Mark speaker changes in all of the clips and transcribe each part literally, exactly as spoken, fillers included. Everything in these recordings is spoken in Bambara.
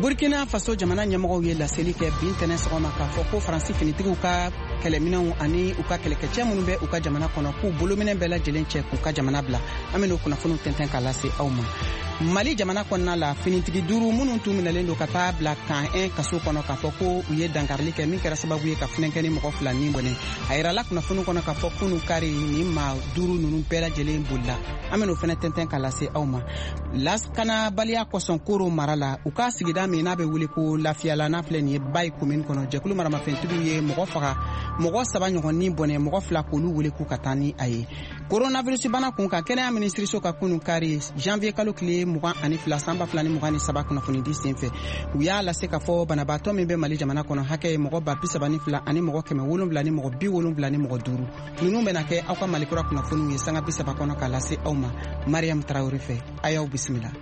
Speaker 1: Burkina Faso jamana ɲɛmɔgɔw ye laseli kɛ bin tɛnɛ sɔgɔma k'a fɔ ko Faransi finitigiw ka kɛlɛminɛw ani u ka kɛlɛkɛcɛ minnu bɛ u ka jamana kɔnɔ k'u bolominɛ bɛɛ lajɛlen cɛ k'u ka jamana bila. An bɛ n'o kunnafoniw tɛntɛn k'a lase aw ma. Mali jamana kɔnɔna la finitigi duuru minnu tun minɛlen don ka taa bila kan un kaso kɔnɔ k'a fɔ ko u ye dankarili kɛ min kɛra sababu ye ka funankɛ ni mɔgɔ fila ni bɔnɛ. A yirala kunnafoniw kɔnɔ k'a fɔ k'u kari ni maa duuru ninnu bɛɛ lajɛlen bolila. An bɛ n'o fana tɛntɛn k'a lase aw ma. Laskanabaliya kɔsɔn Koro mara la u ka sigida min n'a bɛ wele ko Lafiyala n'a filɛ nin ye Bayi commune kɔnɔ jɛkulu maramafɛntigiw ye mɔgɔ faga mɔgɔ saba ɲɔgɔn ni bɔnɛ mɔgɔ fila k'olu wele k'u ka taa ni a ye. Coronavirus bana kun kan kɛnɛya minisiriso ka kunu kari janvier kalo tile mugan ani fila san ba fila ni mugan ni saba kunnafoni di senfɛ u y'a lase k'a fɔ banabaatɔ min bɛ Mali jamana kɔnɔ hakɛ ye mɔgɔ ba bi saba ni fila ani mɔgɔ kɛmɛ wolonwula ni mɔgɔ bi wolonwula ni mɔgɔ duuru. Ninnu bɛna kɛ aw ka Malikura kunnafoniw ye sanga bi saba kɔnɔ k'a lase aw ma. Mariam Traoré fɛ a y'aw bisimila.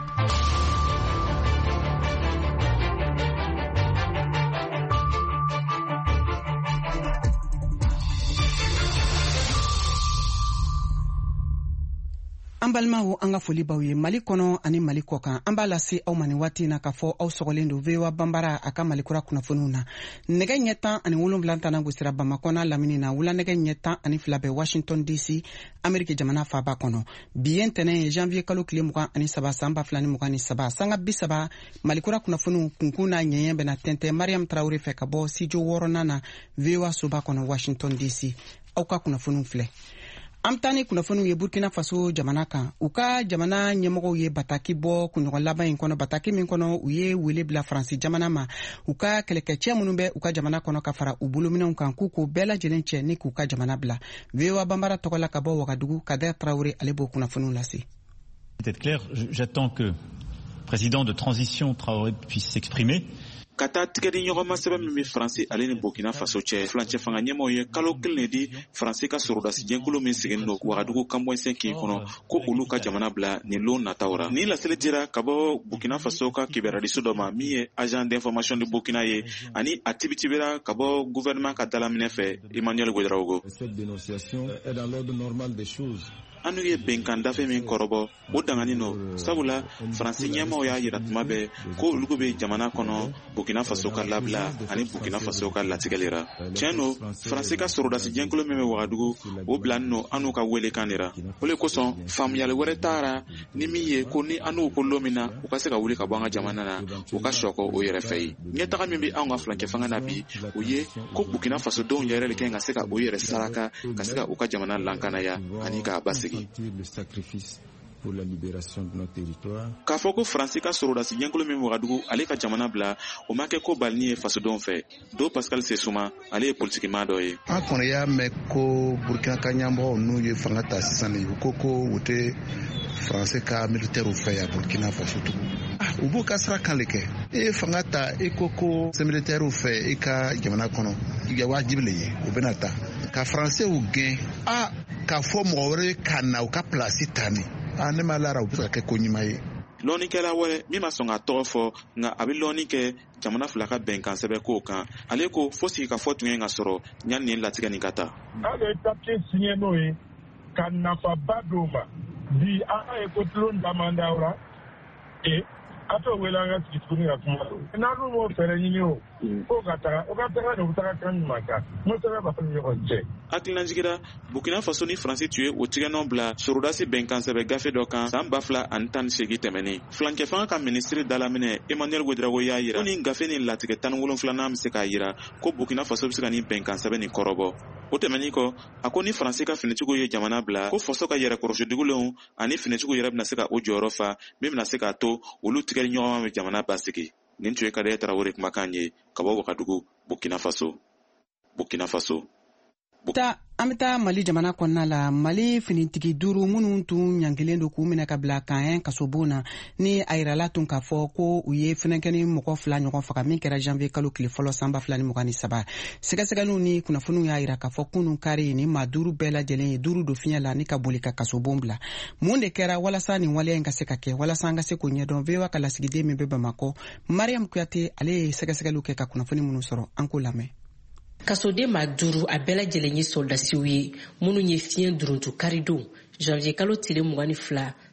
Speaker 1: An balimaw an ka foli baw ye Mali kɔnɔ ani Mali kɔ kan an b'a lase aw ma nin waati na k'a fɔ aw sɔgɔlen don V O A Banbara a ka Malikura kunnafoniw na. Nɛgɛ ɲɛ tan ani wolonwula tana gosira Bamakɔ n'a lamini na wula nɛgɛ ɲɛ tan ani fila bɛ Washington D C Ameriki jamana faaba kɔnɔ. Bi ye ntɛnɛn ye janvier kalo tile mugan ani saba san ba fila ni mugan ni saba sanga bi saba Malikura kunnafoniw kunkun n'a ɲɛɲɛ bɛna tɛntɛn Mariam Traoré fɛ ka bɔ studio wɔɔrɔnan na V O A soba kɔnɔ Washington D C. Aw ka kunnafoniw filɛ. An bɛ taa ni kunnafoniw ye Burkina Faso jamana kan u ka jamana ɲɛmɔgɔw ye bataki bɔ kunɲɔgɔn laban in kɔnɔ bataki min kɔnɔ u ye wele bila Faransi jamana ma u ka kɛlɛkɛcɛ minnu bɛ u ka jamana kɔnɔ ka fara u bolominɛw kan k'u k'o bɛɛ lajɛlen cɛ ni k'u ka jamana bila. V O A Banbara tɔgɔ la ka bɔ Wagadugu Kader Traoré ale b'o kunnafoniw lase.
Speaker 2: Peut-être clair, j'attends que le président de transition Traoré puisse s'exprimer.
Speaker 3: Ka taa tigɛdi ɲɔgɔnma sɛbɛn min bɛ Faransi ale ni Burkina Faso cɛ filancɛ fanga ɲɛmɔgɔw ye kalo kelen di Faransi ka sɔrɔdasi jɛnkulu min sigilen don Wagadugu kanbɔnsen kin kɔnɔ ko olu ka jamana bila nin lon nataw ra. Ni laseli dira ka bɔ Burkina Faso ka kibaruyaso dɔ ma min ye agent d'information de Burkina ye ani a tibitibira ka bɔ gouvernement ka dalaminɛ fɛ Emmanuel Ouedraogo.
Speaker 4: Cette dénonciation est dans l'ordre normal des choses.
Speaker 3: Anu ye bɛnkan dafe min kɔrɔbɔ o dangani no sabula Faransi ɲɛmɔgɔw y'a yira tuma bɛɛ ko olu bɛ jamana kɔnɔ Burkina Faso ka labila ani Burkina Faso ka latigɛli ra. Tiɲɛ no Faransi ka sɔrɔdasi jɛnkulu min bɛ Wagadugu o bilani no anu ka welekan de ra. O le kosɔn faamuyali wɛrɛ taara ni min ye ko ni anu ko lon min na u ka se ka wuli ka bɔ an ka jamana na u ka sɔkɔ o yɛrɛ fɛ ye. Ɲɛtaga min bɛ anw ka fulankɛ fanga na bi o ye ko Burkina Faso denw yɛrɛ de kɛ ka se ka o yɛrɛ saraka ka se ka u ka jamana lankanaya ani k'a basigi.
Speaker 4: Le sacrifice pour la libération de notre territoire.
Speaker 3: K'a fɔ ko Faransi ka sɔrɔdasi ɲɛnkulu min Wagadugu ale ka jamana bila o ma kɛ ko balini ye fasodenw fɛ. Do Pascal Sesuma ale ye politikiman dɔ ye.
Speaker 5: An kɔni y'a mɛn ko Burkina ka ɲɛmɔgɔw n'u ye fanga ta sisan u ko ko u tɛ Faransi ka militaires fɛ yan Burkina Faso tugun. U b'u ka sira kan de kɛ. E ye fanga ta e ko ko militaires fɛ e ka jamana kɔnɔ i ka wajibi le ye u bɛna ta. Ka Faransɛw gɛn a k'a fɔ mɔgɔ wɛrɛ ka na u ka place ta ni a ne ma lara u bɛ se ka kɛ ko ɲuman ye.
Speaker 3: Lɔnnikɛla wɛrɛ min ma sɔn ka tɔgɔ fɔ nka a bɛ lɔnni kɛ jamana fila ka bɛnkan sɛbɛn kow kan ale ko fo sigi ka fɔ tun ye ka sɔrɔ yanni nin latigɛ nin ka taa.
Speaker 6: An bɛ papiye signé n'o ye ka nafaba d'o ma bi an ka ekotulon damandaw la e a t'o wele an ka sigi tuguni ka kuma la n'an m'o fɛɛrɛ ɲini o ko ka taga o ka taga de o taga kan ɲuman kan n'o sɛbɛn b'a ni ɲɔgɔn cɛ. Hakilina
Speaker 3: jigira Burkina Faso ni Faransi tun ye o tigɛnɔ bila sɔrɔdasi bɛnkan sɛbɛn gafe dɔ kan san ba fila ani tan ni seegin tɛmɛnen. Fulankɛ fanga ka minisiri dalaminɛ Emmanuel Ouedraogo y'a yira ko ni gafe ni latigɛ tan ni wolonfilanan bɛ se k'a yira ko Burkina Faso bɛ se ka nin bɛnkan sɛbɛn nin kɔrɔbɔ. O tɛmɛnin kɔ a ko ni Faransi ka finitigiw ye jamana bila ko faso ka yɛrɛkɔrɔsidigilenw ani finitigiw yɛrɛ bɛna se ka o jɔyɔrɔ fa min bɛna se k'a to olu tigɛli ɲɔgɔnma bɛ jamana basigi. Nin tun ye Kader Traoré kumakan ye ka bɔ Wagadugu Burkina Faso. Burkina Faso.
Speaker 1: Ta an bɛ taa Mali jamana kɔnɔna la Mali finitigi duuru minnu tun ɲangilen don k'u minɛ ka bila kan kasobon na ni a yirala tun k'a fɔ ko u ye fɛnɛkɛni mɔgɔ fila ɲɔgɔn faga min kɛra janvier kalo tile fɔlɔ san ba fila ni mugan ni saba. Sɛgɛsɛgɛliw ni kunnafoniw y'a yira k'a fɔ kunun kari ni maa duuru bɛɛ lajɛlen ye duuru don fiɲɛ la ni ka boli ka kasobon bila. Mun de kɛra walasa nin waleya in ka se ka kɛ walasa an ka se k'o ɲɛdɔn V O A ka lasigiden min bɛ Bamakɔ Mariam Kuyate ale ye sɛgɛsɛgɛliw kɛ ka kunnafoni minnu sɔrɔ an k'o lamɛn.
Speaker 7: Kasoden maa duuru a bɛɛ lajɛlen ye soldasiw ye minnu ye fiɲɛ duruntu kari don janvier kalo tile mugan ni fila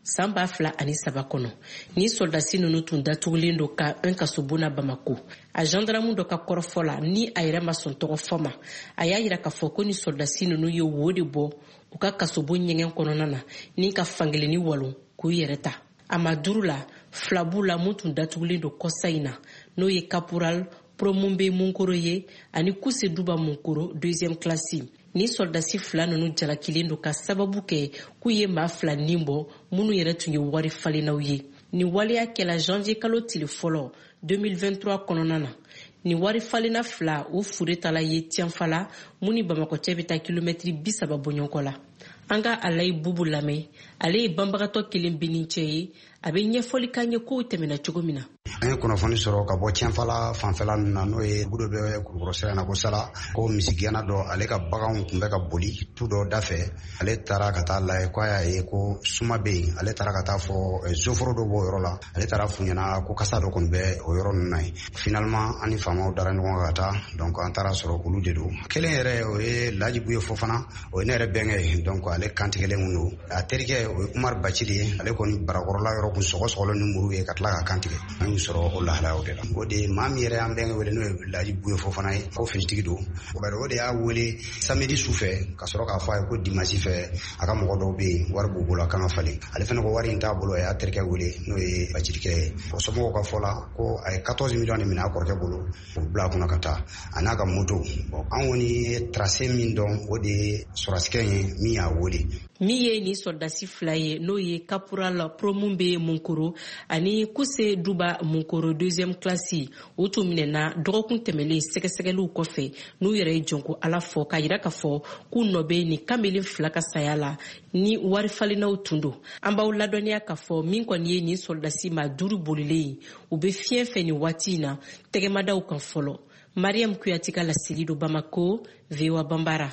Speaker 7: san b'a fila ani saba kɔnɔ ni soldasi ninnu tun datugulen do ka un kasobo na Bamako. A gendarme dɔ ka kɔrɔfɔ la ni a yɛrɛ ma sɔn tɔgɔ fɔ ma, a y'a yira k'a fɔ ko ni soldasi ninnu ye wo de bɔ u ka kasobo ɲɛgɛn kɔnɔna na ni ka fangeleni walon k'u yɛrɛ ta. A ma duru la fila b'u la mun tun datugulen do kɔsa in na n'o ye Caporal Promumbe Munkoro ye ani Kuse Duba Munkoro deuxième classe. Ni soldasi fila ninnu jalakilen do ka sababu kɛ k'u ye maa fila nin bɔ minnu yɛrɛ tun ye wari falennaw ye. Ni waleya kɛla janvier kalo tile fɔlɔ deux mille vingt-trois kɔnɔna na. Ni wari falenna fila o fure tala ye Tianfala mun ni Bamakɔ cɛ bɛ taa kilomɛtiri bi saba bɔ ɲɔgɔn la. An ka Alayi Bubu lamɛn, ale ye banbagatɔ kelen bɛ nin cɛ ye, a bɛ ɲɛfɔli k'an ye kow tɛmɛna cogo min na.
Speaker 8: An ye kunnafoni sɔrɔ ka bɔ Tianfala fanfɛla ninnu na n'o ye dugu dɔ bɛ Kulukɔrɔ sira na ko Sala, ko misigɛnna dɔ ale ka baganw tun bɛ ka boli tu dɔ da fɛ. Ale taara ka taa lajɛ ko a y'a ye ko suma bɛ yen, ale taara ka taa fɔ zoforo dɔ b'o yɔrɔ la, ale taara f'u ɲɛna ko kasa dɔ kɔni bɛ o yɔrɔ ninnu na yen. Finalement an ni faamaw dara ɲɔgɔn kan ka taa, donc an taara sɔrɔ olu de don. Kelen yɛrɛ o ye Lajibu ye Fofana, o ye ne yɛrɛ bɛnkɛ ye, donc ale kantigɛlen kun don. A terikɛ o ye Umar Bacili ye, ale kɔni barakɔrɔla yɔrɔ kun sɔgɔsɔgɔlen ni muru ye ka tila ka kantigɛ. An y'u sɔrɔ o lahalaw de la. O de maa min yɛrɛ an bɛnkɛ wele n'o ye Lajibu ye Fofana ye, ko finitigi don. O de y'a wele samedi su fɛ ka sɔrɔ k'a fɔ a ye ko dimanche fɛ a ka mɔgɔ dɔw bɛ yen wari b'u bolo a kan ka falen. Ale fana ko wari in t'a bolo, a y'a terikɛ wele n'o ye Bacilikɛ ye. O somɔgɔw ka fɔ la ko a ye quatorze millions de minɛ a kɔrɔkɛ bolo o bila a kunna ka taa a n'a ka moto. Bon an kɔni ye tracé min dɔn o de ye sɔrɔsikɛ ye min y'a wele.
Speaker 7: Min ye ni soldasi fila ye n'o ye Caporal Promumbe Munkoro ani Kuse Duba Munkoro deuxième classe o tun minɛna dɔgɔkun tɛmɛlen sɛgɛsɛgɛliw kɔfɛ n'u yɛrɛ ye jɔnko Ala fɔ k'a yira k'a fɔ k'u nɔ bɛ ni kamalen fila ka saya la ni wari falennaw tun don. An b'aw ladɔnniya k'a fɔ min kɔni ye ni soldasi ma duuru bolilen u bɛ fiɲɛ fɛ ni waati in na tɛgɛmadaw kan fɔlɔ. Mariam Kuyati ka laseli do Bamako, V O A Bambara.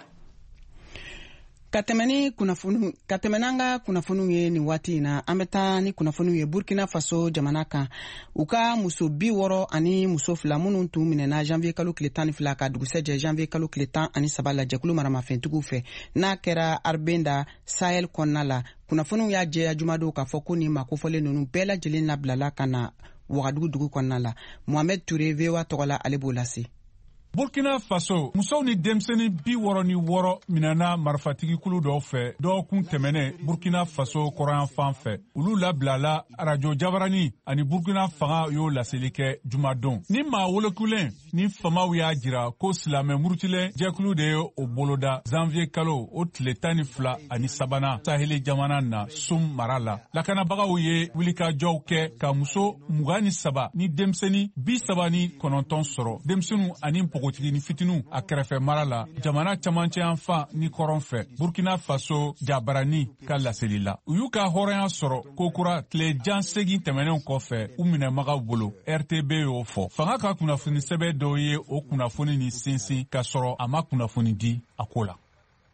Speaker 1: Ka tɛmɛ ni kunnafoni ka tɛmɛ n'an ka kunnafoniw ye nin waati in na an bɛ taa ni kunnafoniw ye Burkina Faso jamana kan u ka muso bi wɔɔrɔ ani muso fila minnu tun minɛna janvier kalo tile tan ni fila ka dugusɛjɛ janvier kalo tile tan ani saba la jɛkulu maramafɛntigiw fɛ n'a kɛra Arbenda Sahel kɔnɔna la. Kunnafoniw y'a jɛya jumadon k'a fɔ ko nin makofɔlen ninnu bɛɛ lajɛlen labilala ka na Wagadugu dugu kɔnɔna la. Mohamed Touré V O A tɔgɔ la ale b'o lase.
Speaker 9: Burkina Faso musow ni denmisɛnnin bi wɔɔrɔ ni wɔɔrɔ minɛna marifatigi kulu dɔw fɛ dɔgɔkun tɛmɛnɛ Burkina Faso kɔrɔyan fan fɛ. Olu labilala arajo jabarani ani Burkina fanga y'o laseli kɛ jumadon. Ni maa wolokulen ni famaw y'a jira ko silamɛ murutilen jɛkulu de ye o boloda janvier kalo o tile tan ni fila ani sabanan Saheli jamana na Sum mara la. Lakanabagaw ye wulikajɔw kɛ ka muso mugan ni saba ni denmisɛnnin bi saba ni kɔnɔntɔn sɔrɔ. Denmisɛnninw ani npogotigi ni fitinu a kɛrɛfɛ mara la jamana camancɛ yan fan ni kɔrɔn fɛ Burkina Faso jabarani ka laseli la. U y'u ka hɔrɔnya sɔrɔ kokura tile jan segin tɛmɛnenw kɔfɛ u minɛmagaw bolo. R T B y'o fɔ. Fanga ka kunnafoni sɛbɛ dɔw ye o kunnafoni ni sinsin ka sɔrɔ a ma kunnafoni di a ko la.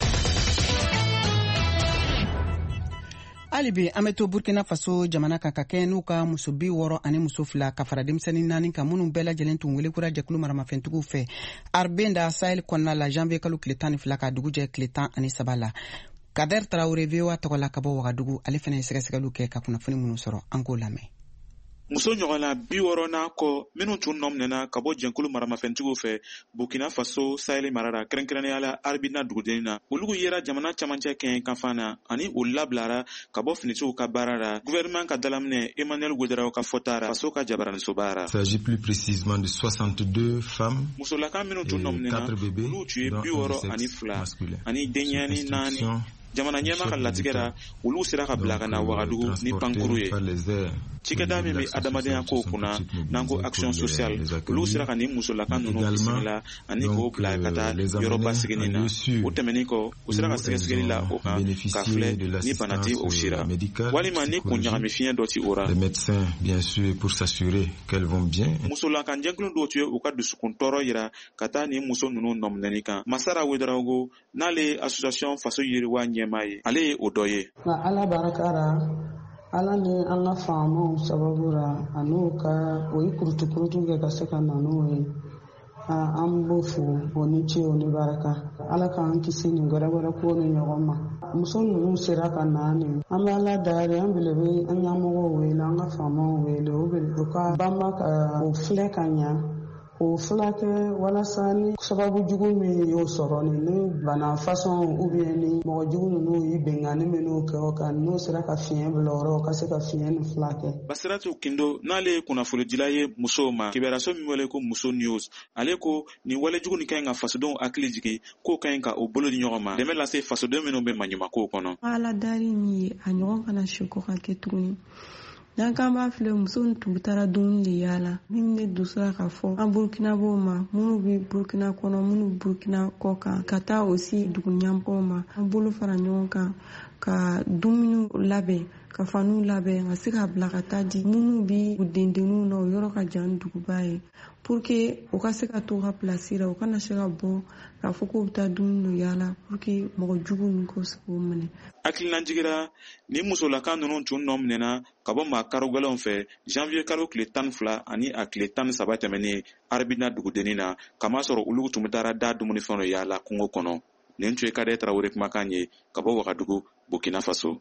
Speaker 1: Hali bi an bɛ to Burkina Faso jamana kan ka kɛ n'u ka muso bi wɔɔrɔ ani muso fila ka fara denmisɛnnin naani kan minnu bɛɛ lajɛlen tun welekura jɛkulu maramafɛntigiw fɛ Arbenda Sahel kɔnɔna la janvier kalo tile tan ni fila ka dugu jɛ tile tan ani saba la. Kader Traoré V O A tɔgɔ la ka bɔ Wagadugu ale fana ye sɛgɛsɛgɛliw kɛ ka kunnafoni minnu sɔrɔ an k'o lamɛn.
Speaker 3: Muso ɲɔgɔnna bi wɔɔrɔ n'a kɔ minnu tun nɔminɛna ka bɔ jɛnkulu maramafɛntigiw fɛ Burkina Faso Sahel mara la kɛrɛnkɛrɛnnenya la Arbina dugudennin na olu yera jamana camancɛ kɛɲɛ kanfan na ani o labilara ka bɔ finitigiw ka baara la gouvernement ka dalaminɛ Emmanuel Ouédraogo ka fɔta ra faso ka jabaranisoba ra.
Speaker 4: Il s'agit plus précisément de soixante-deux femmes
Speaker 3: musolaka minnu tun nɔminɛna olu tun ye bi wɔɔrɔ ani fila ani denɲɛni naani. Jamana ɲɛma ka latigɛra olu sera ka bila ka na Wagadugu ni pankuru ye. Cikɛda min bɛ adamadenya kow kunna n'an ko action sociale olu sera ka ni musolaka ninnu bisimila ani k'o bila ka taa yɔrɔba siginin na. O tɛmɛnen kɔ u sera ka sɛgɛsɛgɛli la o kan ka filɛ ni bana tɛ o sira walima ni kun ɲagami fiɲɛ dɔ ti o ra. Musolaka jɛnkulu dɔw tun ye u ka dusukun tɔɔrɔ yira ka taa ni muso ninnu nɔminɛni kan. Masara Ouédraogo n'ale association faso yiriwa ɲɛmaa ye ale ye o dɔ ye.
Speaker 10: Nka Ala barakara Ala ni an ka faamaw sababu ra a n'o ka o ye kurutukurutu kɛ ka se ka na n'o ye an b'o fo o ni ce o ni baraka Ala k'an kisi nin gɛrɛgɛrɛ ko ni ɲɔgɔn ma muso ninnu sera ka na nin an bɛ ala dayari an bele bɛ an ɲɛmɔgɔw wele an ka faamaw wele o bɛ u ka banba ka o filɛ ka ɲa o fulakɛ walasa ni sababu jugu min y'o sɔrɔ ni ni bana fasɔn ou bien ni mɔgɔ jugu ninnu y'i bɛnkanni minnu kɛ o kan n'o sera ka fiɲɛ bila o rɔ ka se ka fiɲɛ nin fulakɛ.
Speaker 3: Basiratu Kindo n'ale ye kunnafonidila ye musow ma kibaruyaso min wele ko Muso News ale ko nin wale jugu nin ka ɲi ka fasodenw hakili jigin k'o ka ɲi ka o bolo di ɲɔgɔn ma dɛmɛ lase fasodenw minnu bɛ maɲumankow kɔnɔ.
Speaker 11: Ala dari min ye a ɲɔgɔn kana se kɔ ka kɛ tuguni. N'an k'an b'a filɛ muso tun taara dumuni de yaala min ne dusura ka fɔ an burukinabaw ma minnu bɛ burukina kɔnɔ minnu burukina kɔ kan ka taa aussi dugu ɲɛmɔgɔw ma an bolo fara ɲɔgɔn kan ka dumuni labɛn ka faniw labɛn ka se ka bila ka taa di minnu bɛ u dendenninw na o yɔrɔ ka jan duguba ye pour que u ka se ka to ka place la u kana se ka bɔ k'a fɔ k'u bɛ taa dumuni dɔ yaala pour que mɔgɔ jugu ninnu k'o se k'o minɛ.
Speaker 3: Hakilina jigira ni musolaka ninnu tun nɔ minɛna ka bɔ maa karo gɛlɛnw fɛ janvier kalo tile tan ni fila ani a tile tan ni saba tɛmɛnen arabina dugudennin na kamasɔrɔ olu tun bɛ taara da dumunifɛnw dɔ yaala kungo kɔnɔ. Nin tun ye Kade Tarawele kumakan ye ka bɔ Wagadugu, Burkina Faso.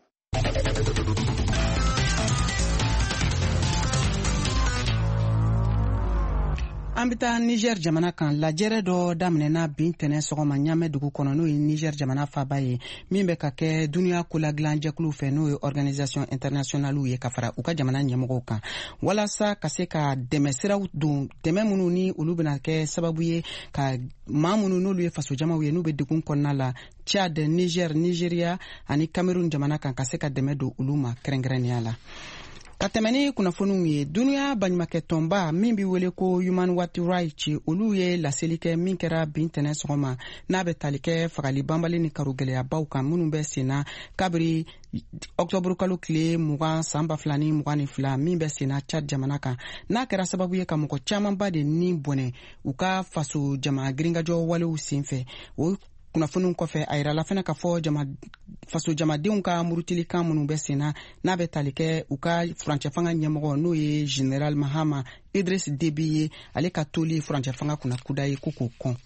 Speaker 1: An bɛ taa Niger jamana kan lajɛrɛ dɔ daminɛna bin tɛnɛ sɔgɔma ɲamɛ dugu kɔnɔ n'o ye Niger jamana faaba ye min bɛ ka kɛ duniya koladilan jɛkulu fɛ n'o ye organisation internationale ye ka fara u ka jamana ɲɛmɔgɔw kan walasa ka se ka dɛmɛ siraw don dɛmɛ minnu ni olu bɛna kɛ sababu ye ka maa minnu n'olu ye faso jamaw ye n'u bɛ degun kɔnɔna la Tchad, Niger, Nigeria ani Cameroun jamana kan ka se ka dɛmɛ don olu ma kɛrɛnkɛrɛnnenya la. Ka tɛmɛni kunnafoniw ye duniya baɲumankɛ tɔnba min bɛ wele ko Human Rights olu ye laseli kɛ min kɛra bin tɛnɛ sɔgɔma n'a bɛ tali kɛ fagali banbali ni karo gɛlɛyabaw kan minnu bɛ senna kabiri octobre kalo tile mugan san ba fila ni mugan ni fila min bɛ senna Tchad jamana kan n'a kɛra sababu ye ka mɔgɔ camanba de ni bɔnɛ u ka faso jama girinkajɔ walew senfɛ o kunnafoniw kɔfɛ a yirala fana ka fɔ jama faso jamadenw ka murutilikan minnu bɛ senna n'a bɛ tali kɛ u ka furancɛ fanga ɲɛmɔgɔ n'o ye General Mahama Idris Deby ye ale ka toli furancɛ fanga kunna kuda ye ko k'o kɔn.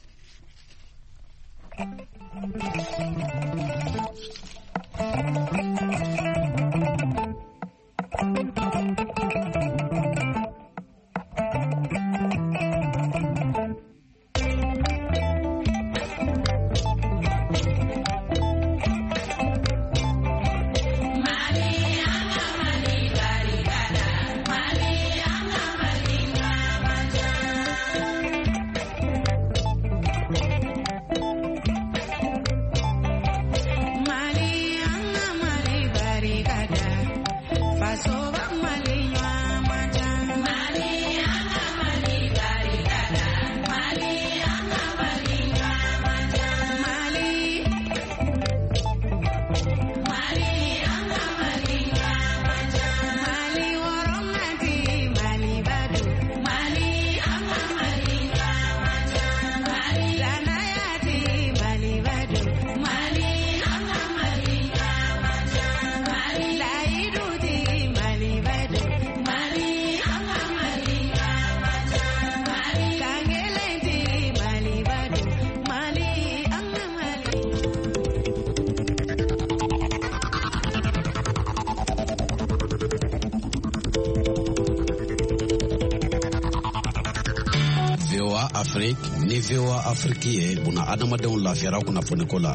Speaker 12: Afrique ni V O A Afrique ye buna adamadenw lafiyara kunnafoniko la.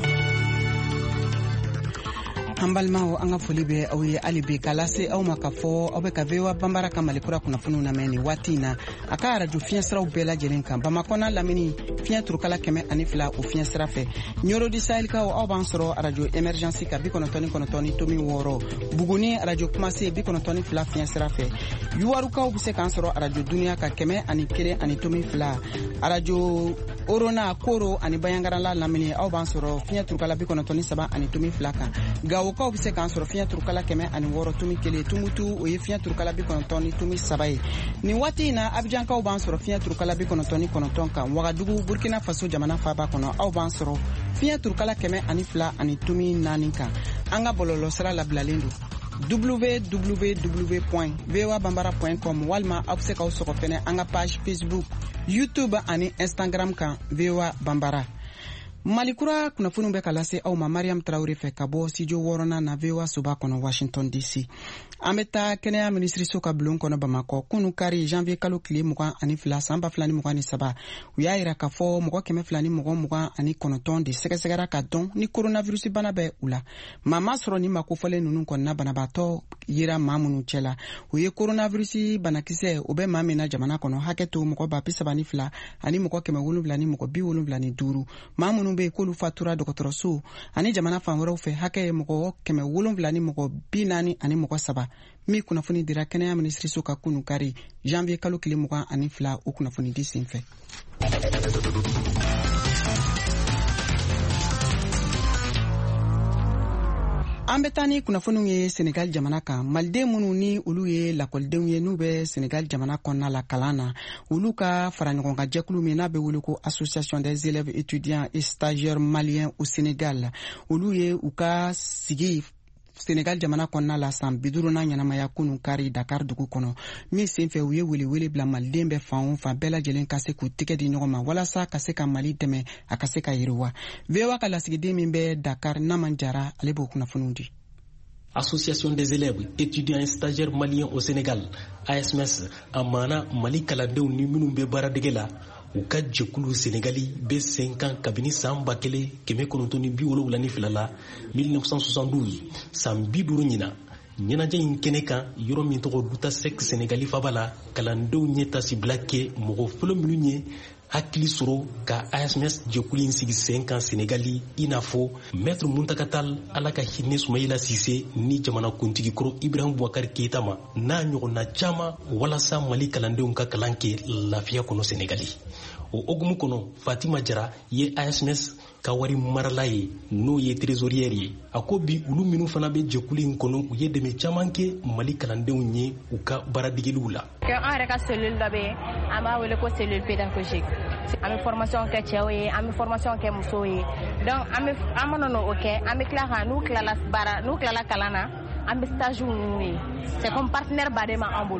Speaker 1: An balimaw an ka foli bɛ aw ye hali bi k'a lase aw ma ka fɔ aw bɛ ka V O A Banbara ka Malikura kunnafoniw lamɛn nin waati in na a ka arajo fiɲɛ siraw bɛɛ lajɛlen kan Bamakɔ n'a lamini fiɲɛ turukala kɛmɛ ani fila o fiɲɛ sira fɛ Nioro Sahel kaw aw b'an sɔrɔ arajo Emergency ka bi kɔnɔntɔn ni kɔnɔntɔn ni tomi wɔɔrɔ Buguni arajo Kumase bi kɔnɔntɔn ni fila fiɲɛ sira fɛ Yuwarukaw bɛ se k'an sɔrɔ arajo Duniya ka kɛmɛ ani kelen ani tomi fila arajo Orona Koro ani Bayangarala lamini aw b'an sɔrɔ fiɲɛ turukala bi kɔnɔntɔn ni saba ani tomi fila kan Gawokaw bɛ se k'an sɔrɔ fiɲɛ turukala kɛmɛ ani wɔɔrɔ tomi kelen Tumutu o ye fiɲɛ turukala bi kɔnɔntɔn ni tomi saba ye nin waati in na Abijankaw b'an sɔrɔ fiɲɛ turukala bi kɔnɔntɔn ni kɔnɔntɔn kan Wagadugu Burkina Faso jamana faaba kɔnɔ aw b'an sɔrɔ fiɲɛ turukala kɛmɛ ani fila ani tomi naani kan an ka bɔlɔlɔsira labilalen don w w w point v o a banbara point com walima aw bɛ se k'aw sɔgɔ fɛnɛ an ka page Facebook YouTube ani Instagram kan V O A Banbara Malikura kunnafoniw bɛ ka lase aw ma Mariam Traoré fɛ ka bɔ studio wɔɔrɔnan na V O A soba kɔnɔ Washington D C. An bɛ taa kɛnɛya minisiriso ka bulon kɔnɔ Bamakɔ kunu kari janvier kalo tile mugan ani fila san ba fila ni mugan ni saba u y'a yira k'a fɔ mɔgɔ kɛmɛ fila ni mɔgɔ mugan ani kɔnɔntɔn de sɛgɛsɛgɛra ka dɔn ni coronavirus bana bɛ u la. Maa ma sɔrɔ ni makofɔlen ninnu kɔnɔna banabaatɔ yera maa minnu cɛ la. U ye coronavirus banakisɛ o bɛ maa min na jamana kɔnɔ hakɛ to mɔgɔ ba bi saba ni fila ani mɔgɔ kɛmɛ wolonwula ni mɔgɔ bi wolonwula ni duuru. Maa minnu bɛ k'olu fatura dɔgɔtɔrɔso ani jamana fan wɛrɛw fɛ hakɛ ye mɔgɔ kɛmɛ wolonwula ni mɔgɔ bi naani ani mɔgɔ saba. Mi kunnafoni dira kɛnɛya minisiriso ka kunu kari janvier kalo tile mugan ani fila o kunnafoni di sen fɛ. An bɛ taa ni kunnafoniw ye Senegal jamana kan. Maliden minnu ni olu ye lakɔlidenw ye n'u bɛ Senegal jamana kɔnɔna la kalan na olu ka fara ɲɔgɔn kan jɛkulu min n'a bɛ wele ko Association des élèves étudiants et stagiaires maliens au Sénégal. Olu ye u ka sigi Senegal jamana kɔnɔna la san bi duuru na ɲɛnamaya kunu kari Dakar dugu kɔnɔ. Min senfɛ u ye welewele bila maliden bɛ fan o fan bɛɛ lajɛlen ka se k'u tɛgɛ di ɲɔgɔn ma walasa ka se ka Mali dɛmɛ a ka se ka yiriwa. V O A ka lasigiden min bɛ Dakar Naman Jara ale b'o kunnafoniw di.
Speaker 13: Association des élèves étudiants et stagiaires maliens au Sénégal A S M S amana Mali kalandenw ni minnu bɛ baaradege la u ka jɛkulu Sénégali bɛ sen kan kabini san ba kelen kɛmɛ kɔnɔntɔn ni bi wolonwula ni fila la mille neuf cent soixante-douze san bi duuru ɲina ɲɛnajɛ in kɛnɛ kan yɔrɔ min tɔgɔ Dutasek Sénégali faba la kalandenw ɲɛtasibila kɛ mɔgɔ fɔlɔ minnu ye hakili sɔrɔ ka A S M S jɛkulu in sigi sen kan Sénégali i n'a fɔ Maître Muntaka Tall Ala ka hinɛ Sumayila Sise ni jamana kuntigi kɔrɔ Ibrahim Boubacar Keita ma n'a ɲɔgɔnna caman walasa Mali kalandenw ka kalan kɛ lafiya kɔnɔ Sénégali. O hokumu kɔnɔ Fatima Jara ye A S M S ka wari marala ye n'o ye trésorière ye a ko bi olu minnu fana bɛ jɛkulu in kɔnɔ u ye dɛmɛ caman kɛ Mali kalandenw ye u ka baaradegeliw la.
Speaker 14: An yɛrɛ ka cellule dɔ bɛ yen an b'a wele ko cellule pédagogique an bɛ formation kɛ cɛw ye an bɛ formation kɛ musow ye donc an bɛ an mana n'o kɛ an bɛ tila ka n'u tilala baara n'u tilala kalan na an bɛ stage ninnu ye c'est comme partenaire baden ma an bolo.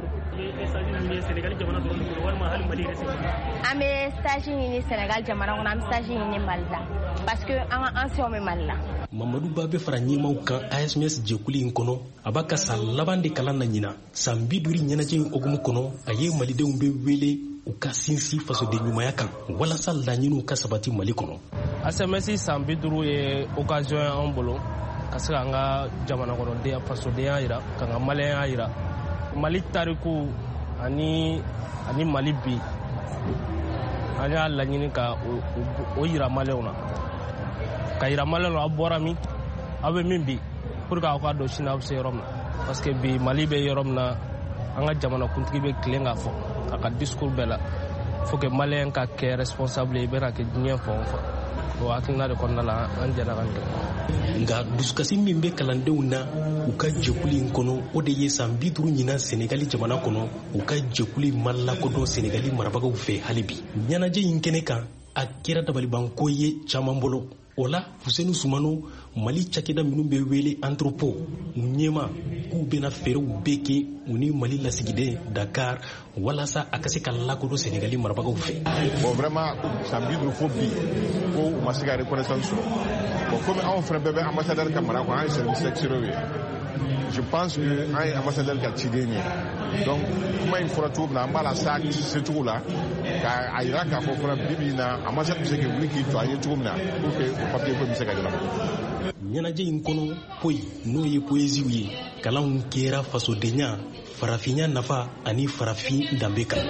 Speaker 14: An bɛ stage ɲini Sénégal jamana kɔnɔ an bɛ stage ɲini Mali la parce que an ka anciens bɛ Mali la.
Speaker 13: Mamadou Ba bɛ fara ɲɛmaw kan A S M S jɛkulu in kɔnɔ a b'a ka san laban de kalan na ɲina san bi duuru ɲɛnajɛ in hokumu kɔnɔ a ye malidenw bɛ wele u ka sinsin fasoden ɲumanya kan walasa laɲiniw ka sabati Mali kɔnɔ.
Speaker 15: A S M S san bi duuru ye occasion ye an bolo ka se k'an ka jamana kɔnɔdenya fasodenya yira k'an ka maliyɛnya yira Mali tariku ani ani Mali bi an y'a laɲini ka o yira maliyɛnw na ka yira maliyɛnw na aw bɔra min aw bɛ min bi pour que aw ka dɔn sini aw bɛ se yɔrɔ min na parce que bi Mali bɛ yɔrɔ min na an ka jamana kuntigi bɛ tilen k'a fɔ a ka discours bɛɛ la faut que maliyɛn ka kɛ responsable ye i bɛna kɛ diɲɛ fan o fan o hakilina de kɔnɔna la an jɛra ka kɛ.
Speaker 13: Nka dusukasi min bɛ kalandenw na u ka jɛkulu in kɔnɔ o de ye san bi duuru ɲina Sénégali jamana kɔnɔ u ka jɛkulu in ma lakodɔn Sénégali marabagaw fɛ hali bi. Ɲɛnajɛ in kɛnɛ kan a kɛra dabalibanko ye caman bolo. O la Fuseni Sumano Mali cakɛda minnu bɛ wele Anthropo u ɲɛma k'u bɛna fɛɛrɛw bɛɛ kɛ u ni Mali lasigiden Dakar walasa a ka se ka lakodɔn Sénégali marabagaw fɛ.
Speaker 16: Bon vraiment san bi duuru fo bi ko u ma se ka reconnaissance sɔrɔ. Bon comme anw fana bɛɛ bɛ ambassadeur ka mara kɔnɔ an ye service extérieur ye. Je pense que an ye ambassadeur ka ciden ye. Donc kuma in fɔra cogo min na an b'a la sa se cogo la k'a yira k'a fɔ fana bi bi in na ambassade bɛ se k'i wuli k'i jɔ an ye cogo min na pour que o papier ko bɛ se ka yɛlɛma.
Speaker 13: Ɲɛnajɛ in kɔnɔ poyi n'o ye poésiw ye kalanw kɛra fasodenya farafinya nafa ani farafin danbe kan.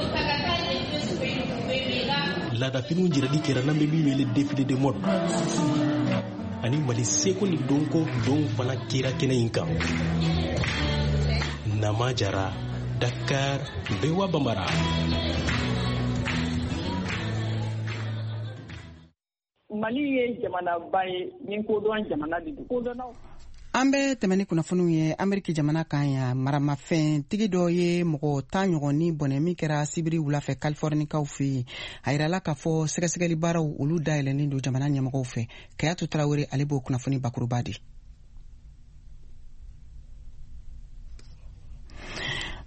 Speaker 13: Laadafiniw jirali kɛra n'an bɛ min wele défilé de mode ani Mali seko ni dɔnko dɔnw fana kɛra kɛnɛ in kan. Nama Jara, Dakar, V O A Bambara.
Speaker 17: Mali ye jamana ba ye ni ko dɔn jamana de ko dɔnnaw.
Speaker 1: An bɛ tɛmɛ ni kunnafoniw ye Ameriki jamana kan ya maramafɛn tigi dɔ ye mɔgɔ tan ɲɔgɔn ni bɔnɛ min kɛra sibiri wulafɛ Californikaw fɛ yen a yirala k'a fɔ sɛgɛsɛgɛli baaraw olu dayɛlɛnnen don jamana ɲɛmɔgɔw fɛ. Kayatu Tarawele ale b'o kunnafoni bakuruba di.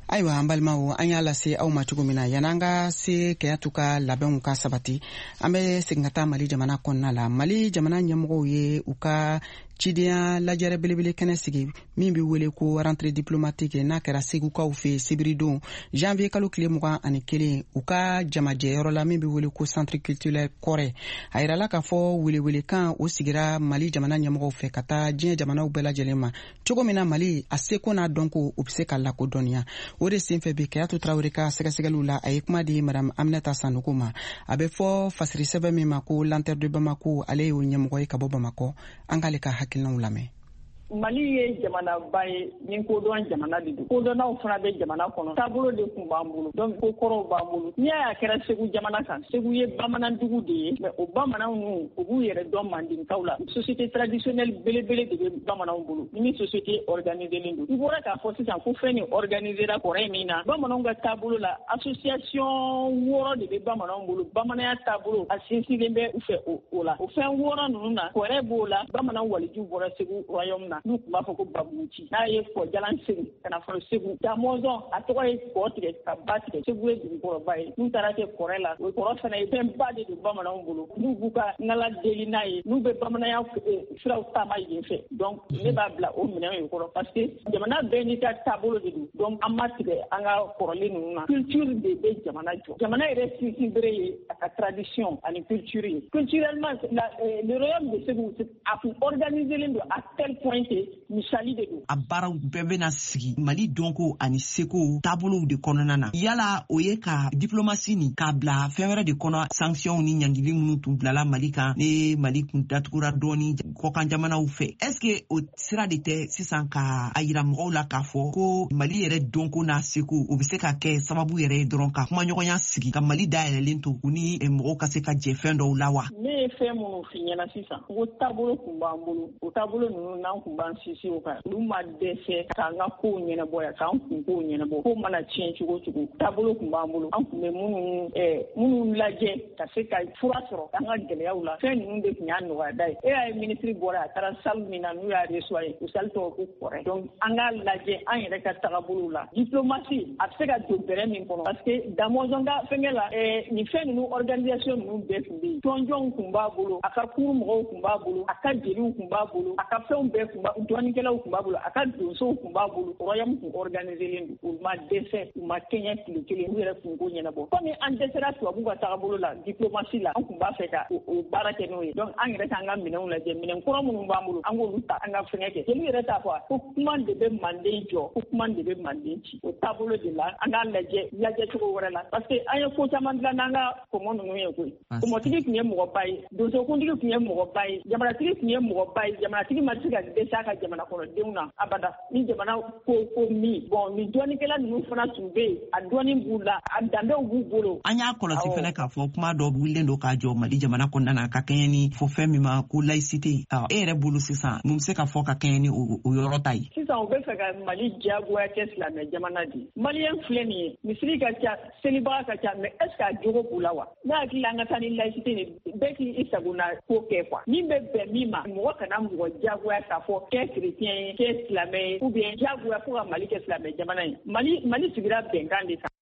Speaker 1: ayiwa an balimaw an y'a lase aw ma cogo min na yan'an ka se kɛyatu ka labɛnw ka sabati an bɛ segin ka taa Mali jamana kɔnɔna la. Mali jamana ɲɛmɔgɔw ye u ka cidenya lajɛrɛ belebele kɛnɛ sigi min bɛ wele ko rentrée diplomatique n'a kɛra segukaw fɛ sibiridon janvier kalo tile mugan ani kelen u ka jamajɛyɔrɔ la min bɛ wele ko centre culturel kɔrɛ. A yirala k'a fɔ welewelekan o sigira Mali jamana ɲɛmɔgɔw fɛ ka taa diɲɛ jamanaw bɛɛ lajɛlen ma cogo min na Mali a seko n'a dɔnko u bɛ se ka lakodɔnniya. O de senfɛ bi Kɛyatu Tarawele ka sɛgɛsɛgɛliw la a ye kuma di Madame Aminata Sanogo ma. A bɛ fɔ fasiri sɛbɛn min ma ko Lanterre de Bamako ale y'o ɲɛmɔgɔ ye ka bɔ Bamakɔ. An k'ale ka hakilinaw lamɛn.
Speaker 17: Mali ye jamanaba ye ni kodɔn jamana de don. Kodɔnnaw fana bɛ jamana kɔnɔ. Taabolo de tun b'an bolo. Donc ko kɔrɔw b'an bolo. N'i y'a kɛra Segu jamana kan, Segu ye bamanandugu de ye. Mais o bamananw ninnu u b'u yɛrɛ dɔn mandinkaw la. Société traditionnelle belebele de bɛ bamananw bolo. Ni société organisée don. I bɔra k'a fɔ sisan ko fɛn nin organisera kɔrɛ min na. Bamananw ka taabolo la association wɔɔrɔ de bɛ bamananw bolo. Bamananya taabolo a sinsinnen bɛ u fɛ o la. O fɛn wɔɔrɔ ninnu na kɔrɛ b'o la. Bamananw walijuw bɔra Segu royaume na. N'u tun b'a fɔ ko babuci n'a ye kɔ jalan segu ka na fɔ Segu damɔzɔn a tɔgɔ ye kɔ tigɛ ka ba tigɛ Segu ye dugukɔrɔba ye n'u taara kɛ kɔrɛ la o kɔrɔ fana ye fɛn ba de don bamananw bolo n'u b'u ka nala deli n'a ye n'u bɛ bamananya siraw taama yen fɛ donc ne b'a bila o minɛn in kɔrɔ parce que jamana bɛɛ n'i ka taabolo de don donc an ma tigɛ an ka kɔrɔlen ninnu na culture de bɛ jamana jɔ jamana yɛrɛ sinsin bere ye a ka tradition ani culture ye culturellement le royaume de Segu a kun organiselen don à tel point que misali de don.
Speaker 18: A baaraw bɛɛ bɛna sigi Mali dɔnko ani seko taabolow de kɔnɔna na. Yala o ye ka diplomasi nin k'a bila fɛn wɛrɛ de kɔnɔ sanctions ni ɲangili minnu tun bilala Mali kan ne Mali kun datugura dɔɔni kɔkan jamanaw fɛ. Est-ce que o sira de tɛ sisan ka a yira mɔgɔw la k'a fɔ ko Mali yɛrɛ dɔnko n'a seko o bɛ se ka kɛ sababu yɛrɛ ye dɔrɔn ka kumaɲɔgɔnya sigi ka Mali dayɛlɛlen to u ni mɔgɔw ka se ka jɛ fɛn dɔw la wa?
Speaker 17: Ne ye fɛn minnu f'i ɲɛna sisan o taabolo kun b'an bolo o taabolo ninnu n'an kun b'an sisi o kan olu ma dɛsɛ k'an ka kow ɲɛnabɔ yan k'an kun kow ɲɛnabɔ ko mana tiɲɛ cogo cogo taabolo kun b'an bolo an kun bɛ minnu minnu lajɛ ka se ka fura sɔrɔ an ka gɛlɛyaw la fɛn ninnu de tun y'a nɔgɔyada ye e y'a ye minisiri bɔra a taara salle min na n'u y'a reçoit ye o salle tɔgɔ ko kɔrɛ donc an k'a lajɛ an yɛrɛ ka tagabolo la diplomasi a bɛ se ka don bɛrɛ min kɔnɔ parce que Damɔzɔn ka fɛnkɛ la nin fɛn ninnu organisation ninnu bɛɛ tun bɛ yen tɔnjɔnw kun b'a bolo a ka kuru mɔgɔw kun b'a bolo a ka jeliw kun b'a bolo a ka fɛnw bɛɛ kun b'a dɔnnikɛlaw kun b'a bolo a ka donsow kun b'a bolo royaume kun organiselen don u ma dɛsɛ u ma kɛɲɛ tile kelen u yɛrɛ kun ko ɲɛnabɔ komi an dɛsɛra tubabu ka tagabolo la diplomasi la an kun b'a fɛ ka o baara kɛ n'o ye donc an yɛrɛ k'an ka minɛnw lajɛ minɛn kɔrɔ minnu b'an bolo an k'olu ta an ka fɛngɛ kɛ jeliw yɛrɛ t'a fɔ ko kuma de bɛ manden jɔ ko kuma de bɛ manden ci o taabolo de la an k'a lajɛ lajɛ cogo wɛrɛ la parce que an ye ko caman dilan n'an ka kɔmɔ ninnu ye koyi kɔmɔtigi tun ye mɔgɔba ye donsokuntigi tun ye mɔgɔba ye jamanatigi tun ye mɔgɔba ye jamanatigi ma se ka dɛsɛ a ka jamana kɔnɔdenw na abada ni jamana ko ko min bon ni dɔnnikɛla ninnu fana tun bɛ yen a dɔnni b'u la a danbew b'u bolo. An y'a kɔlɔsi fɛnɛ k'a fɔ kuma dɔ wulilen don k'a jɔ Mali jamana kɔnɔna na ka kɛɲɛ ni fɔ fɛn min ma ko laïcité e yɛrɛ bolo sisan mun bɛ se ka fɔ ka kɛɲɛ ni o yɔrɔ ta ye. Sisan u bɛ fɛ ka Mali diyagoya kɛ silamɛ jamana de ye maliyɛn filɛ nin ye misiri ka ca selibaga ka ca mais est ce que a jogo b'u la wa ne hakili la an ka taa ni laïcité ni bɛɛ k'i sagona ko kɛ quoi min bɛ bɛn min ma mɔgɔ kana mɔgɔ diyagoya k'a fɔ kɛ chrétien ye kɛ silamɛ ye ou bien diyagoya fo ka Mali kɛ silamɛ jamana ye Mali Mali sigira bɛnkan de kan.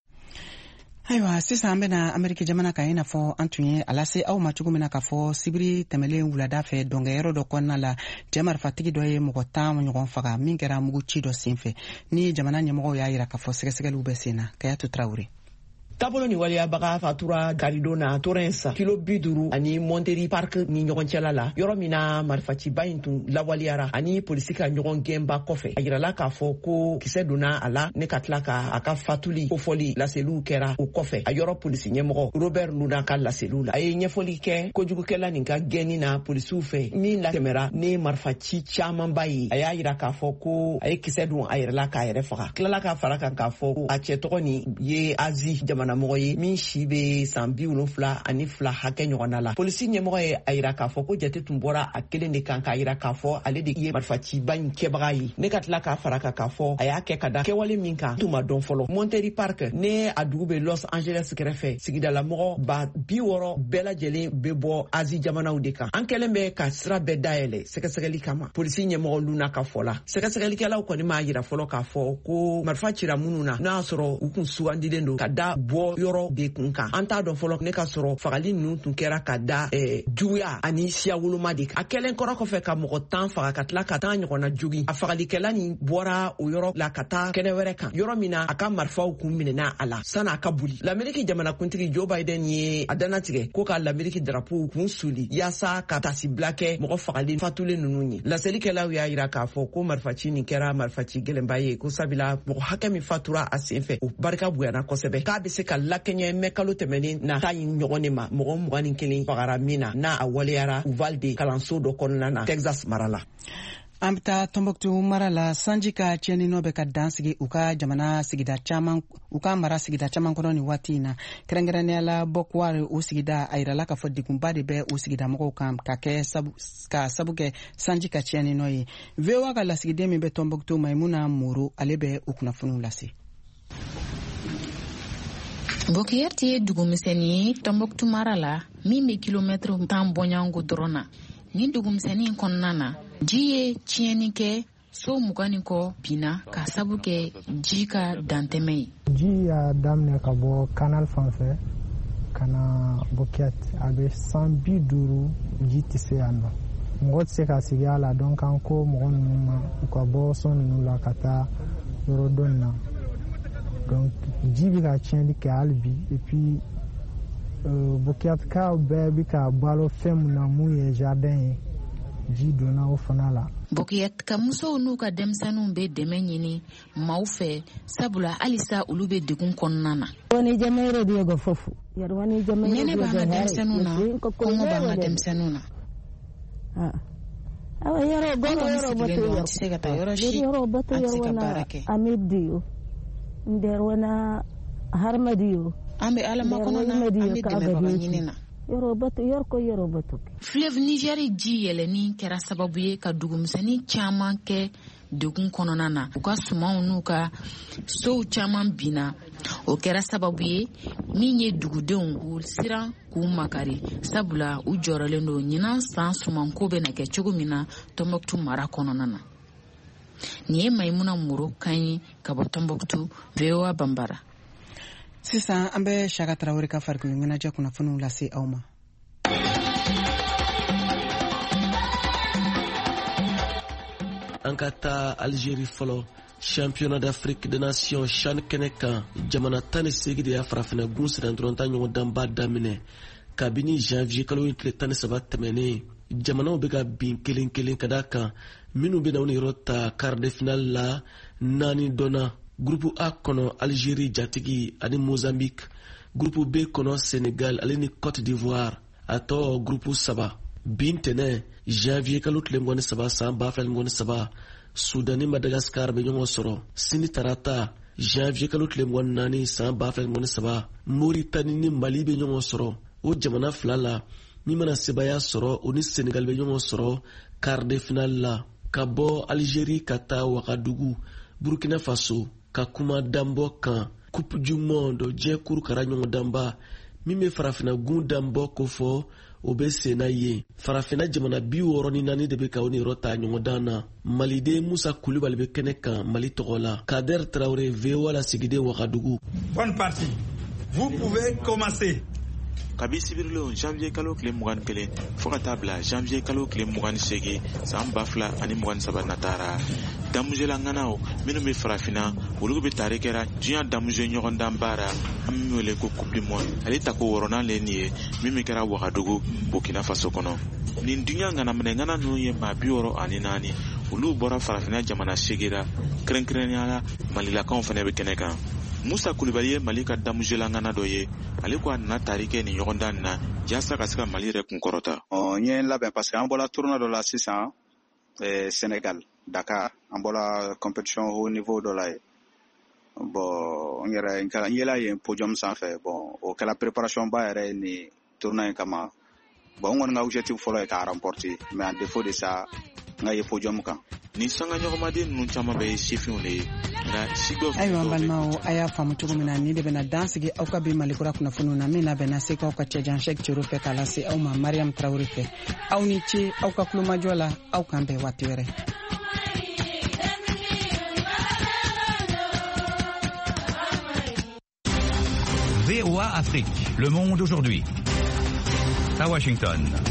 Speaker 1: Ayiwa sisan an bɛna Ameriki jamana kan i n'a fɔ an tun ye a lase aw ma cogo min na k'a fɔ sibiri tɛmɛlen wulada fɛ dɔnkɛyɔrɔ dɔ kɔnɔna la cɛ marifatigi dɔ ye mɔgɔ tan ɲɔgɔn faga min kɛra mugu ci dɔ senfɛ ni jamana ɲɛmɔgɔw y'a yira k'a fɔ sɛgɛsɛgɛliw bɛ sen na Kayatu Tarawele.
Speaker 19: Taabolo ni waleyabaga fatura garidona Torrens kilo bi duuru ani Monterey Park ni ɲɔgɔn cɛla la yɔrɔ min na marifaciba in tun lawaleyara ani polisi ka ɲɔgɔn gɛnba kɔfɛ a yirala k'a fɔ ko kisɛ donna a la ne ka tila ka a ka fatuli kofɔli laseliw kɛra o kɔfɛ a yɔrɔ polisi ɲɛmɔgɔ Robert Luna ka laseliw la a ye ɲɛfɔli kɛ kojugukɛla nin ka gɛnni na polisiw fɛ min latɛmɛra ni marifaci camanba ye a y'a yira k'a fɔ ko a ye kisɛ don a yɛrɛ la k'a yɛrɛ faga tilala k'a fara kan k'a fɔ ko a cɛ tɔgɔ nin ye Azi jamana jamana mɔgɔ ye min si be san bi wolonfila ani fila hakɛ ɲɔgɔnna la. Polisi ɲɛmɔgɔ ye a yira k'a fɔ ko jate tun bɔra a kelen de kan k'a yira k'a fɔ ale de ye marifaciba in kɛbaga ye. Ne ka tila k'a fara kan k'a fɔ a y'a kɛ ka da kɛwale min kan tun ma dɔn fɔlɔ. Monterey Park ne a dugu be Los Angeles kɛrɛfɛ sigidala mɔgɔ ba bi wɔɔrɔ bɛɛ lajɛlen be bɔ Asie jamanaw de kan. An kɛlen bɛ ka sira bɛɛ dayɛlɛ sɛgɛsɛgɛli kama. Polisi ɲɛmɔgɔ Luna ka fɔ la. Sɛgɛsɛgɛlikɛlaw kɔni m'a yira fɔlɔ k'a fɔ ko marifa cira minnu na n'a sɔrɔ u kun sugandilen don ka da bɔ yɔrɔ de kun kan. An t'a dɔn fɔlɔ ne ka sɔrɔ fagali ninnu tun kɛra ka da eh, juguya ani siya woloma de kan. A kɛlen kɔrɔ kɔfɛ ka mɔgɔ tan faga ka tila ka tan ɲɔgɔnna jogi. A fagalikɛla nin bɔra o yɔrɔ la ka taa kɛnɛ wɛrɛ kan. Yɔrɔ min na a ka marifaw kun minɛna a la san'a ka boli. L'Amérique jamanakuntigi Joe Biden ye a danatigɛ ko ka l'Amérique drapeau kun suli yaasa ka tasibila kɛ mɔgɔ fagalen fatulen ninnu ye. Laselikɛlaw y'a yira k'a fɔ ko marifaci nin kɛra marifaci gɛlɛnba ye ko sabula mɔgɔ hakɛ min fatura a senfɛ o barika bonyana kosɛbɛ k'a be se ka lakɛɲɛ mɛ kalo tɛmɛnen na ta ɲi ɲɔgɔn de ma mɔgɔ mugan ni kelen fagara min na n'a a waleyara Uvalde kalanso dɔ kɔnɔna na Texas mara la.
Speaker 1: An bɛ taa Tɔnbɔkutu mara la sanji ka tiɲɛninɔ bɛ ka dan sigi u ka jamana sigida caman u ka mara sigida caman kɔnɔ ni waati in na kɛrɛnkɛrɛnnenya la Bɔkuwari o sigida a yirala k'a fɔ degunba de bɛ o sigida mɔgɔw kan ka kɛ sabu ka sabu kɛ sanji ka tiɲɛninɔ ye. V O A ka lasigiden min bɛ Tɔnbɔkutu Maimuna Moro ale bɛ o kunnafoniw lase.
Speaker 20: Bokiyati ye dugumisɛnnin ye Tɔnbɔkutu mara la min bɛ kilomɛtiri tan bɔɲɔgɔnko dɔrɔn na. Nin dugumisɛnnin kɔnɔna na ji ye tiɲɛni kɛ so mugan ni kɔ binna ka sabu kɛ ji ka dantɛmɛ ye.
Speaker 21: Ji y'a daminɛ ka bɔ canal fan fɛ ka na Bokiyati a bɛ san bi duuru ji tɛ se yan nɔ. Mɔgɔ tɛ se ka sigi a la donc an ko mɔgɔ ninnu ma u ka bɔ so ninnu la ka taa yɔrɔ dɔ in na. Donc ji bɛ ka tiɲɛni kɛ hali bi et puis Bokiyatikaw bɛɛ bɛ ka balo fɛn mun na mun ye jardin ye ji donna o fana la.
Speaker 20: Bokiyatika musow n'u ka denmisɛnninw bɛ dɛmɛ ɲini maaw fɛ sabula halisa olu bɛ degun kɔnɔna na. Ɲɛnɛ b'an ka denmisɛnninw na kɔngɔ b'an ka denmisɛnninw na. An kɔni sigilen don an tɛ se ka taa yɔrɔ si an tɛ se ka baara kɛ. An bɛ Ala makɔnɔ na an bɛ dɛmɛbaga ɲini na. Fleuve Niger ji yɛlɛni kɛra sababu ye ka dugumisɛnnin caman kɛ degun kɔnɔna na. U ka sumanw n'u ka sow caman binna. O kɛra sababu ye min ye dugudenw u siran k'u makari sabula u jɔrɔlen don ɲinan san sumanko bɛ na kɛ cogo min na Tɔnbɔkutu mara kɔnɔna na. Nin ye Maimuna Moro kan ye ka bɔ Tɔnbɔkutu V O A Bambara.
Speaker 1: Sisan an bɛ Shaka Tarawele ka farikolo ɲɛnajɛ kunnafoniw lase aw ma.
Speaker 13: An ka taa Algérie fɔlɔ championnat d'Afrique des Nations CHAN kɛnɛ kan jamana tan ni seegin de y'a farafinna gun siran dɔrɔn ta ɲɔgɔn danba daminɛ kabini janvier kalo in tile tan ni saba tɛmɛnen. Jamanaw bɛ ka bin kelen kelen ka da kan minnu bɛ na u ni yɔrɔ ta quart de finale la naani dɔnna. Groupe A kɔnɔ Algérie jatigi ani Mozambique. Groupe B kɔnɔ Sénégal ale ni Côte d'Ivoire. A tɔ groupe saba. Bin tɛnɛ janvier kalo tile mugan ni saba san ba fila ni mugan ni saba Sudan ni Madagascar bɛ ɲɔgɔn sɔrɔ. Sini tarata janvier kalo tile mugan ni naani san ba fila ni mugan ni saba Mauritanie ni Mali bɛ ɲɔgɔn sɔrɔ. O jamana fila la min mana sebaya sɔrɔ o ni Sénégal bɛ ɲɔgɔn sɔrɔ quart de finale la. Ka bɔ Algérie ka taa Ouagadougou Burkina Faso ka kuma danbɔ kan coupe du monde jɛkuru kara ɲɔgɔn danba min bɛ farafina gun danbɔ ko fɔ o bɛ senna ye. Farafina jamana bi wɔɔrɔ ni naani de bɛ ka o ni yɔrɔ ta ɲɔgɔn dan na. Maliden Musa Kulibali bɛ kɛnɛ kan Mali tɔgɔ la. Kader Traoré V O A lasigiden Ouagadougou.
Speaker 22: Bonne partie. Vous pouvez commencer.
Speaker 3: Kabi sibirilen janvier kalo tile mugan ni kelen fo ka taa bila janvier kalo tile mugan ni seegin san ba fila ani mugan ni saba natara. Damuzela ŋanaw minnu bɛ farafina olu bɛ tari kɛra diɲɛ damuze ɲɔgɔn dan baara an bɛ wele ko coupe du monde ale ta ko wɔɔrɔnan le nin ye min bɛ kɛra Ouagadougou Burkina Faso kɔnɔ. Nin diɲɛ ŋanaminɛ ŋana ninnu ye maa bi wɔɔrɔ ani naani olu bɔra farafina jamana seegin la kɛrɛnkɛrɛnnenya la Malilakaw fana bɛ kɛnɛ kan. Musa Kulibali ye Mali ka damuzela ŋana dɔ ye ale ko a nana tari kɛ nin ɲɔgɔn dan na yaasa ka se ka Mali yɛrɛ kun kɔrɔta.
Speaker 23: N ye n labɛn parce que an bɔra tournoi dɔ la sisan Sénégal Dakar an bɔra compétition haut niveau dɔ la ye bon n yɛrɛ n kɛra n yela yen podium sanfɛ bon o kɛla préparation ba yɛrɛ ni tournoi kama bon n kɔni ka objectif fɔlɔ ye k'a remporter mais en défaut de ça n ka ye podium kan.
Speaker 3: Ni sanga ɲɔgɔnmaden ninnu caman bɛ ye sifinw de ye nka si dɔ
Speaker 1: ayiwa an balimaw a y'a faamu cogo min na ni de bɛna dan sigi aw ka bi malikura kunnafoniw na min labɛnna se k'aw ka cɛjan Cheick Thioro fɛ k'a lase aw ma Mariam Traoré fɛ aw ni ce aw ka kulomajɔ la aw k'an bɛn waati wɛrɛ.
Speaker 2: V O A Afrique, le monde aujourd'hui. À Washington.